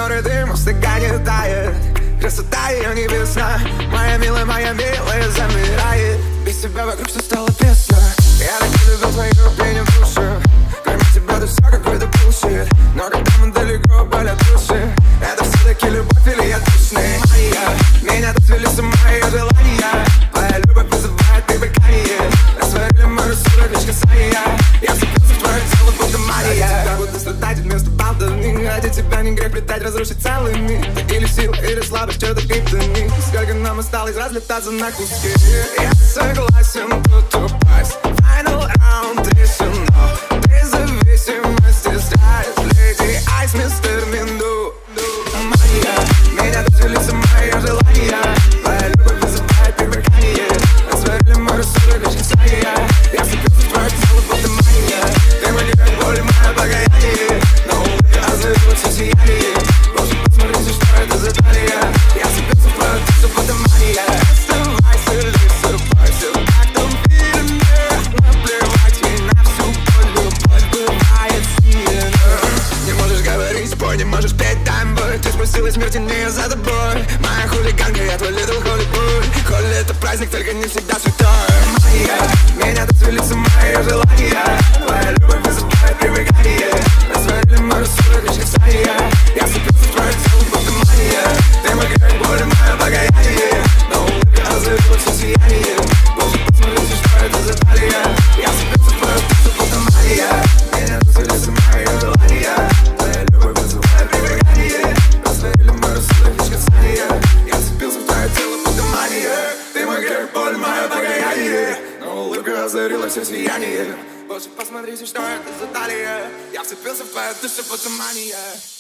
который дым устаканит тает. Красота ее небесна, моя милая, замирает. Без тебя вокруг все стало тесно. Я так любил твои руки в душу. Кроме тебя, да все какой-то bullshit. Но когда мы далеко, болят души. Это все-таки любовь или я тучный? Меня отвели с ума ее желания. Твоя любовь вызывает привыкание. Растворили мой рассудок, лишь касания. Я вцепился в твое тело, будто Мария. Ради тебя буду страдать вместо болтовни. Ради тебя не грех летать, разрушить целый мир. Или сила, или слабость, что-то криптонит. Сколько нам осталось разлетаться на куски. Я согласен тут упасть. Final round, тишина. Без зависимости страсть. Леди Айс, мистер Минду. Мария, меня отвели с ума ее желания. Твоя любовь вызывает привыкание. Растворили мой рассудок, лишь касания. Я вцепился в твое тело, будто мания. Ты мне как боль, мое покаяние. Но улыбка озарила все сияние. Боже, посмотрите, что это за талия. Я вцепился в твое тело, будто мания. Оставайся, лишь срубайся в таком фильме. Наплевать ей на всю боль, любовь бывает сильна. Не можешь говорить, спой, не можешь петь, дай бой. Ты спустилась смерти не за тобой. Моя хулиганка, я твой little Hollywood. Холли это праздник, только не всегда святой. Моя, меня отвели с ума ее желания. Твоя любовь вызывает привыкание. Растворили мой рассудок, лишь касания. Я вцепился в твое тело, будто мания. Ты мой как боль, мое покаяние. Но улыбка озарила все сияние. Боже, посмотрите, что это за талия. Я вцепился в твое тело, будто мания. Меня отвели с ума ее желания. Твоя любовь вызывает привыкание. Растворили мой рассудок, лишь касания. Я вцепился в твое тело, будто мания. Ты мой как боль, мое покаяние. Но улыбка озарила все сияние. Боже, посмотрите, что это за талия. Я вцепился в твою душу, будто мания.